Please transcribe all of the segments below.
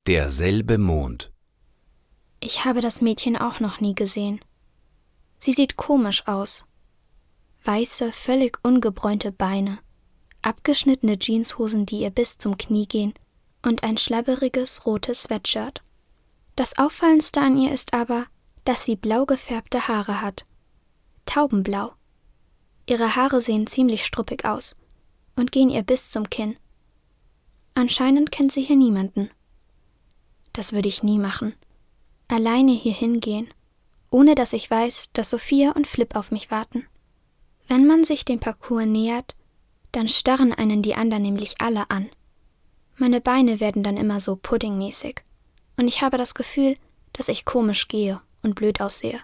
Derselbe Mond. Ich habe das Mädchen auch noch nie gesehen. Sie sieht komisch aus. Weiße, völlig ungebräunte Beine, abgeschnittene Jeanshosen, die ihr bis zum Knie gehen, und ein schlabberiges rotes Sweatshirt. Das Auffallendste an ihr ist aber, dass sie blau gefärbte Haare hat. Taubenblau. Ihre Haare sehen ziemlich struppig aus und gehen ihr bis zum Kinn. Anscheinend kennt sie hier niemanden. Das würde ich nie machen. Alleine hier hingehen, ohne dass ich weiß, dass Sophia und Flip auf mich warten. Wenn man sich dem Parcours nähert, dann starren einen die anderen nämlich alle an. Meine Beine werden dann immer so puddingmäßig und ich habe das Gefühl, dass ich komisch gehe und blöd aussehe.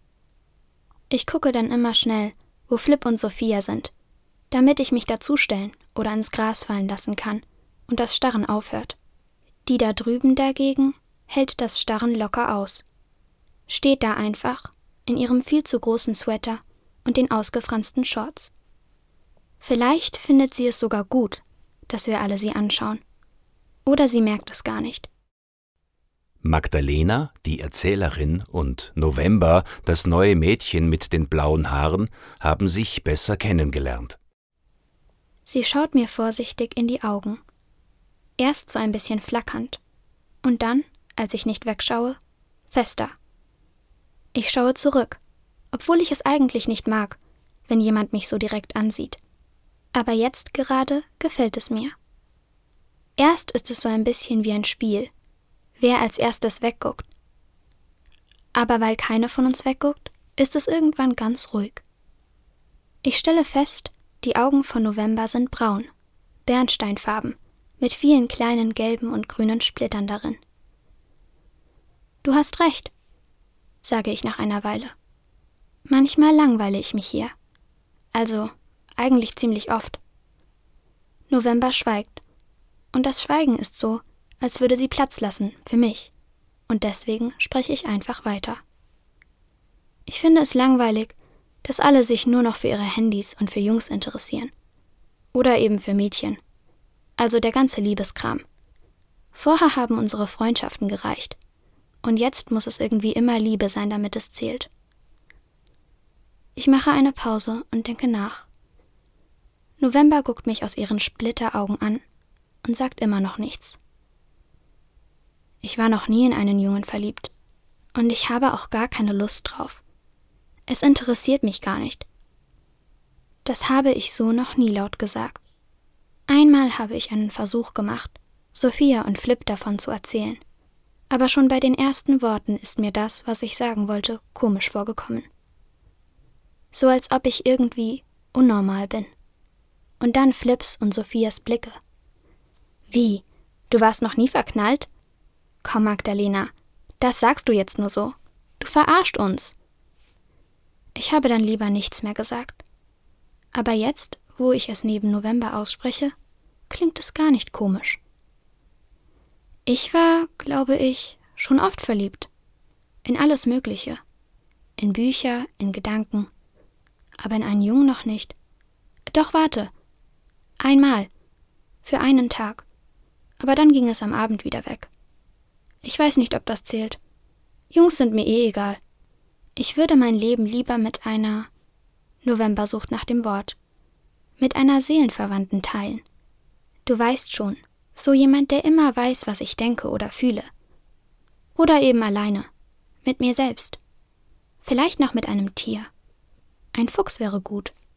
Ich gucke dann immer schnell, wo Flip und Sophia sind, damit ich mich dazustellen oder ins Gras fallen lassen kann und das Starren aufhört. Die da drüben dagegen hält das Starren locker aus. Steht da einfach, in ihrem viel zu großen Sweater und den ausgefransten Shorts. Vielleicht findet sie es sogar gut, dass wir alle sie anschauen. Oder sie merkt es gar nicht. Magdalena, die Erzählerin, und November, das neue Mädchen mit den blauen Haaren, haben sich besser kennengelernt. Sie schaut mir vorsichtig in die Augen. Erst so ein bisschen flackernd. Und dann, als ich nicht wegschaue, fester. Ich schaue zurück, obwohl ich es eigentlich nicht mag, wenn jemand mich so direkt ansieht. Aber jetzt gerade gefällt es mir. Erst ist es so ein bisschen wie ein Spiel, wer als erstes wegguckt. Aber weil keine von uns wegguckt, ist es irgendwann ganz ruhig. Ich stelle fest, die Augen von November sind braun, bernsteinfarben, mit vielen kleinen gelben und grünen Splittern darin. Du hast recht, sage ich nach einer Weile. Manchmal langweile ich mich hier. Also, eigentlich ziemlich oft. November schweigt. Und das Schweigen ist so, als würde sie Platz lassen für mich. Und deswegen spreche ich einfach weiter. Ich finde es langweilig, dass alle sich nur noch für ihre Handys und für Jungs interessieren. Oder eben für Mädchen. Also der ganze Liebeskram. Vorher haben unsere Freundschaften gereicht. Und jetzt muss es irgendwie immer Liebe sein, damit es zählt. Ich mache eine Pause und denke nach. November guckt mich aus ihren Splitteraugen an und sagt immer noch nichts. Ich war noch nie in einen Jungen verliebt. Und ich habe auch gar keine Lust drauf. Es interessiert mich gar nicht. Das habe ich so noch nie laut gesagt. Einmal habe ich einen Versuch gemacht, Sophia und Flip davon zu erzählen. Aber schon bei den ersten Worten ist mir das, was ich sagen wollte, komisch vorgekommen. So als ob ich irgendwie unnormal bin. Und dann Flips und Sophias Blicke. Wie? Du warst noch nie verknallt? Komm, Magdalena, das sagst du jetzt nur so. Du verarscht uns. Ich habe dann lieber nichts mehr gesagt. Aber jetzt, wo ich es neben November ausspreche, klingt es gar nicht komisch. Ich war, glaube ich, schon oft verliebt. In alles Mögliche. In Bücher, in Gedanken. Aber in einen Jungen noch nicht. Doch warte. Einmal. Für einen Tag. Aber dann ging es am Abend wieder weg. Ich weiß nicht, ob das zählt. Jungs sind mir eh egal. Ich würde mein Leben lieber mit einer... November sucht nach dem Wort. Mit einer Seelenverwandten teilen. Du weißt schon, so jemand, der immer weiß, was ich denke oder fühle. Oder eben alleine. Mit mir selbst. Vielleicht noch mit einem Tier. Ein Fuchs wäre gut.